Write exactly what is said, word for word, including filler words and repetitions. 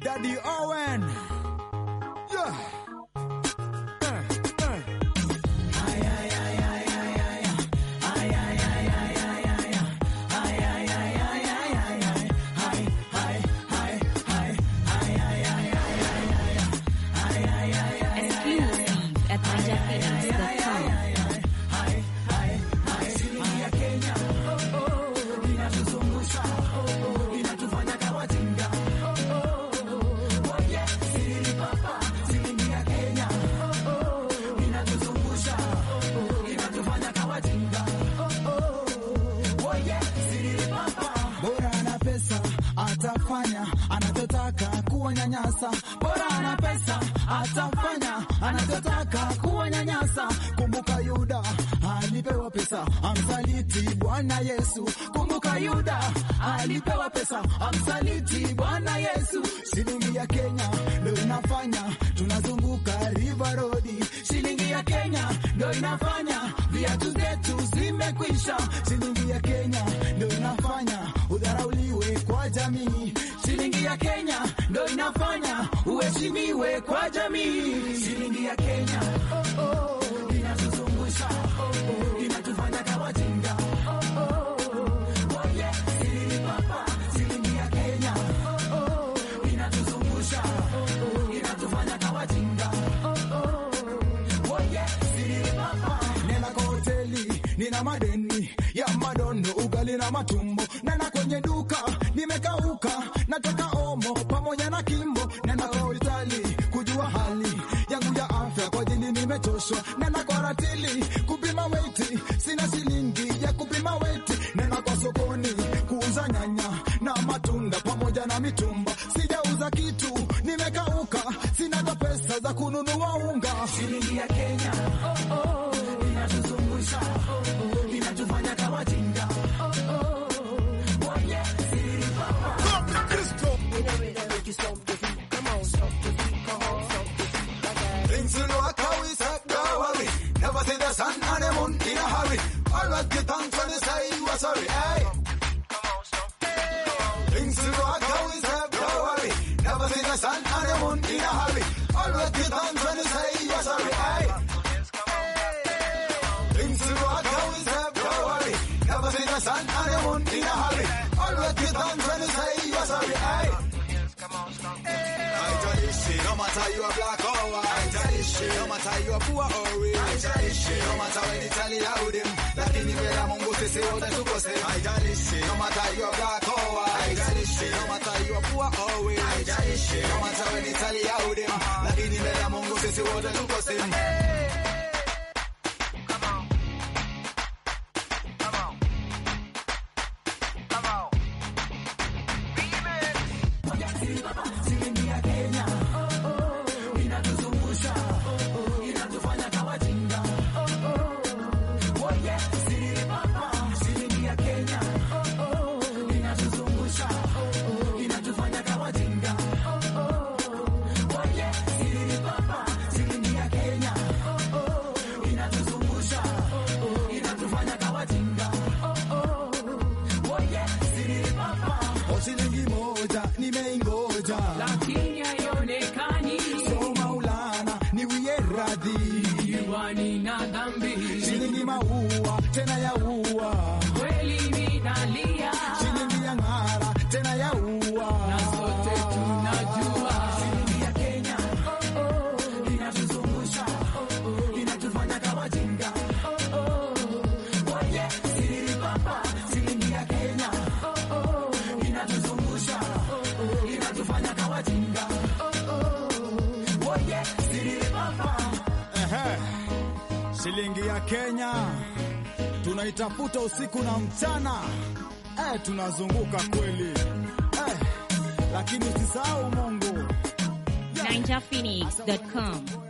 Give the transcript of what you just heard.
Daddy Owen. Yeah. Anatotaka kuwanyanyasa, bora ana pesa atafanya anatotaka kuwanyanyasa. Kumbuka Yuda alipewa pesa amsaliti Bwana Yesu. Kumbuka Yuda alipewa pesa amsaliti Bwana Yesu. Shilingi ya Kenya ndio inafanya tunazunguka River Road. Shilingi ya Kenya ndio inafanya viatu zetu zimekwisha. Shilingi ya Kenya ndio inafanya udharauliwe kwa jamii. Shilingi ya Kenya ndio inafanya uheshimiwe kwa jamii. Shilingi ya Kenya oh oh inatuzungusha oh oh inatufanya kama jinga oh oh oh yeah shilingi papa. Shilingi ya Kenya oh oh inatuzungusha oh oh inatufanya kama jinga oh oh oh yeah shilingi papa. Nena kwa hoteli nina madeni ya madondo ugali na matumbo. Nena kwenye duka nimekauka nataka omo pamoja na kimbo. Nena kwa hospitali kujua hali yangu ya afya kwa jini nimechoshwa. Nena kwa ratili kupima weight sina shilingi ya kupima weight. Nena kwa sokoni kuuza nyanya na matunda pamoja na mitumba. Sijauza kitu nimekauka sina ta pesa za kununua unga. Shilingi ya Kenya oh oh inatuzungusha oh oh inatufanya kama jinga oh oh oh yeah siri papa. Things will work how we said, don't worry. Never see the sun and the moon in a hurry. Always get thanks when they say you are sorry. Hey. Things will work how we said, don't worry. Never see the sun and the moon in a hurry. Always get thanks when they say you are sorry. Hey. Things will work how we said, don't worry. Never see the sun and the moon in a hurry. Always get thanks when they say you are sorry. Hey. No matter you are black or white, no matter you are poor or rich, no matter when they tell you how them, lakini vela Mungu sisi wote tuko same. No matter you are black or white, no matter you are poor or rich, no matter when they tell you how them, lakini vela Mungu sisi wote tuko same. Shilingi moja nimeingoja lakini haionekani. So Maulana niwie radhi Yuani na dhambi. Shilingi maua tena ya ua kweli minalia. Shilingi ya ngara tena ya ua na sote tunajua. Shilingi ya Kenya oh oh inatuzungusha oh oh inatufanya kama jinga oh oh oh yeah shilingi papa. Shilingi ya Kenya oh oh inatuzungusha oh oh inatufanya kama jinga oh oh oh yeah shilingi papa. Ehe, shilingi ya Kenya tunaitafuta usiku na mchana. Eh, tunazunguka kweli eh, lakini usisahau Mungu. ninja phoenix dot com